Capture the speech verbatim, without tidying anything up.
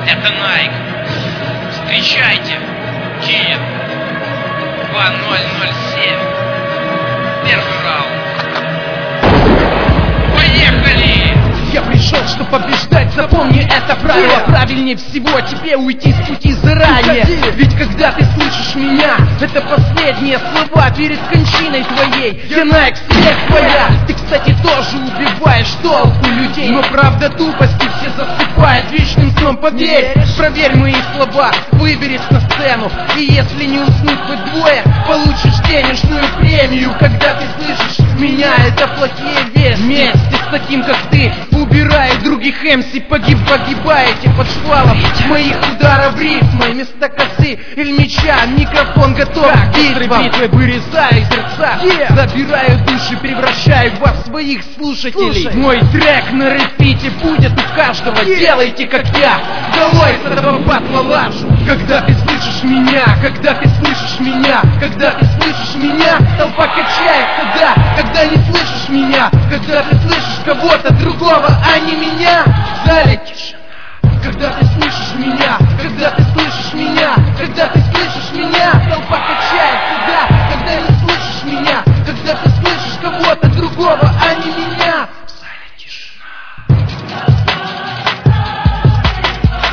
Это Найк. Встречайте. Киев. два ноль ноль семь. Первый раунд. Поехали! Я пришел, чтобы побеждать, запомни это правило. Правильнее всего тебе уйти с пути заранее. Ведь когда ты слышишь меня, это последние слова перед кончиной твоей. Я Найк, смерть твоя. Ты, кстати, тоже убиваешь толпу людей. Но правда тупости все засыпает вечным сном. Поверь, проверь мои слова, выберись на сцену. И если не уснуть хоть двое, получишь денежную премию. Когда ты слышишь меня, это плохие вести. Вместе с таким, как ты, убирая других эм си, погиб, погибаете под шквалом моих ударов рифма. Вместо косы или меча микрофон готов к битвам. Битвы вырезаю сердца, yeah. Забираю души, превращаю вас в своих слушателей. Слушай. Мой трек на репите будет у каждого, yeah. Делайте как я, долой с этого батла лажу. Когда ты слышишь меня, когда ты слышишь меня, когда ты слышишь меня, толпа качается, да. Когда не слышишь меня, когда ты слышишь кого-то другого, а не меня, в зале тише.